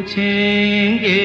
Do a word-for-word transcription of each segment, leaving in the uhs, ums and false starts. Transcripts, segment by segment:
पूछेंगे।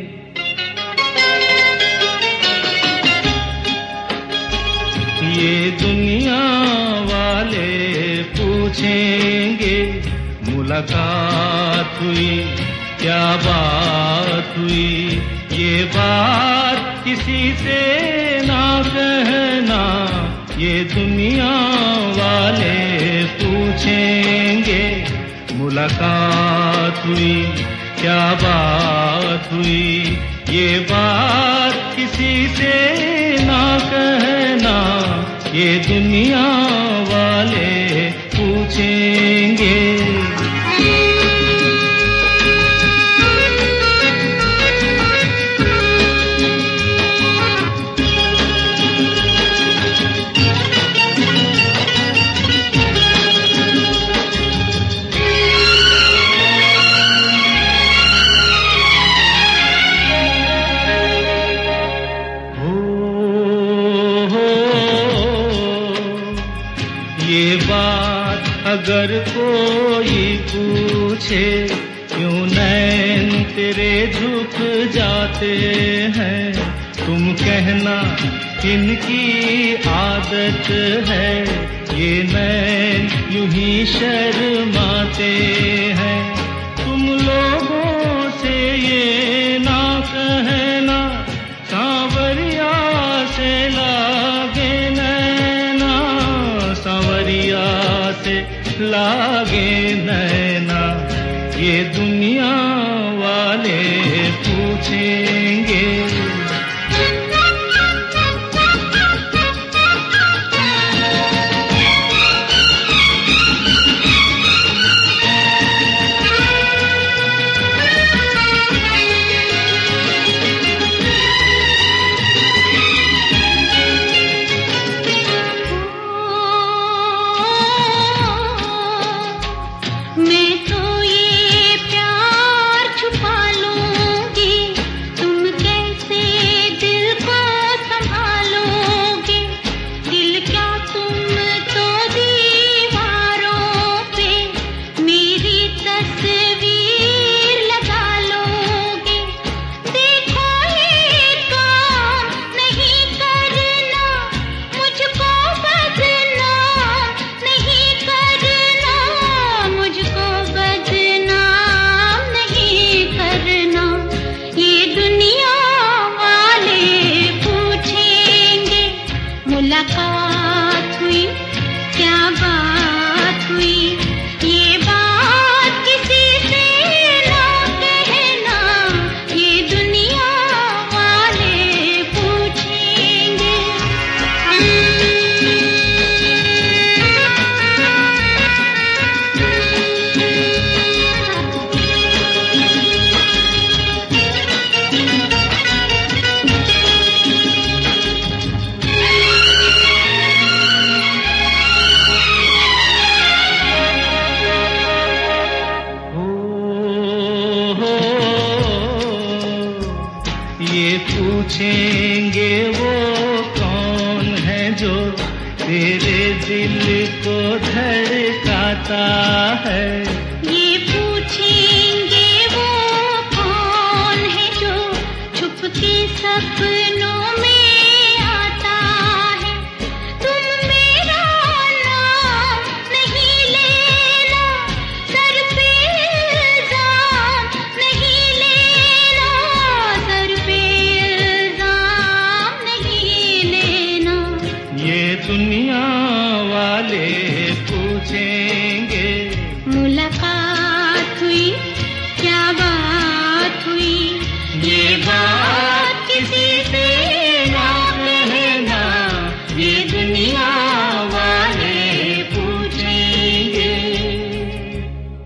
ये दुनिया वाले पूछेंगे, मुलाकात हुई क्या बात हुई, ये बात किसी से ना कहना। ये दुनिया वाले पूछेंगे, मुलाकात हुई क्या बात हुई, ये बात किसी से ना कहना। ये दुनिया वाले पूछेंगे। ये बात अगर कोई पूछे, क्यों नैन तेरे झुक जाते हैं, तुम कहना इनकी आदत है। ये नैन यूं ही शर्माते हैं। तुम लोगों से ये ना कहना, सांवरिया से लागे नैना, सांवरिया से लागे नैना। ये दुनिया वाले पूछेंगे। मुलाकात हुई क्या बात हुई, ये बात किसी से ना कहना। ये दुनिया वाले पूछेंगे। ये पूछेंगे वो कौन है जो तेरे दिल को धड़काता है। ये पूछेंगे वो कौन है जो छुप के सपनों